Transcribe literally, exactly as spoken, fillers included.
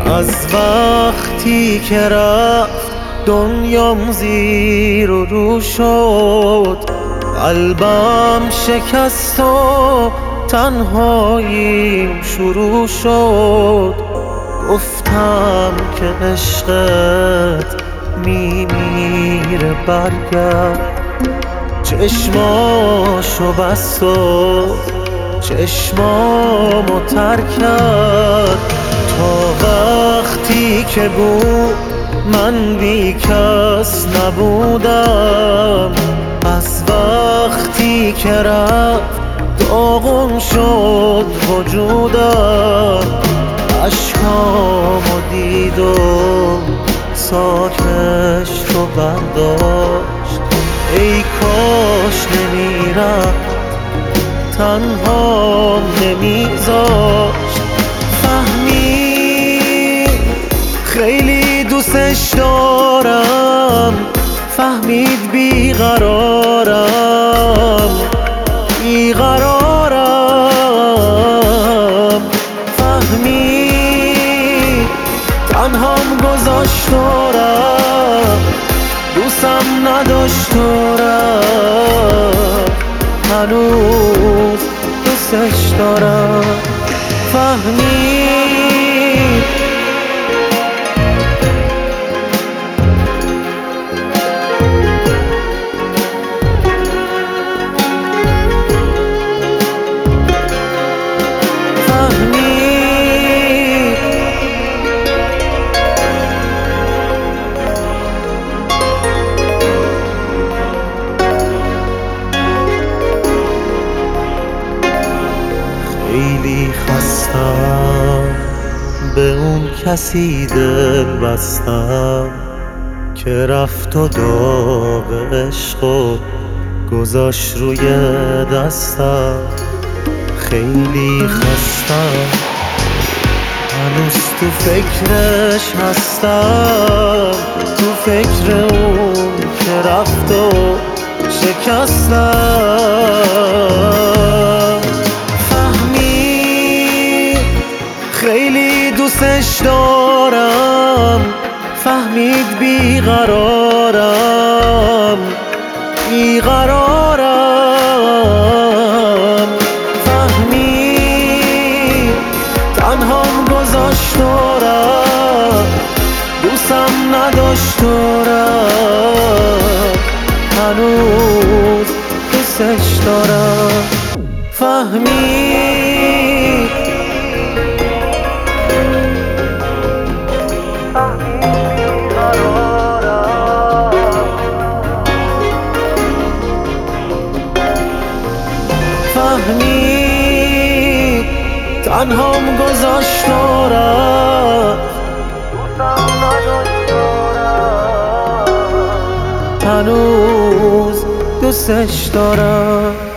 از وقتی که رفت دنیام زیر و رو شد، قلبم شکست و تنهاییم شروع شد. گفتم که عشقت میمیره برگرد، چشماشو بست و چشمامو تر کرد. تا وقتی که بود من بی کس نبودم، از وقتی که رفت داغون شد وجودم. اشکامو دید و ساکش رو برداشت، ای کاش نمیرفت تنها نمیذاشت. فهمید خیلی دوستش دارم، فهمید بیقرارم بیقرارم. فهمید تنهام گذاشت و رفت، دوستم نداشت و رفت، هنوز دوستش دارم. فهمید خیلی خستم، به اون کسی دل بستم که رفت و داغ عشق و گذاشت روی دستم. خیلی خستم، هنوز تو فکرش هستم، تو فکر اون که رفت و شکستم. خیلی دوستش دارم، فهمید بیقرارم بیقرارم. فهمید تنهام گذاشت و رفت، دوستم نداشت و رفت، هنوز دوستش دارم. فهمید فهمید تنهام گذاشت و رفت، هنوز دوستش دارم.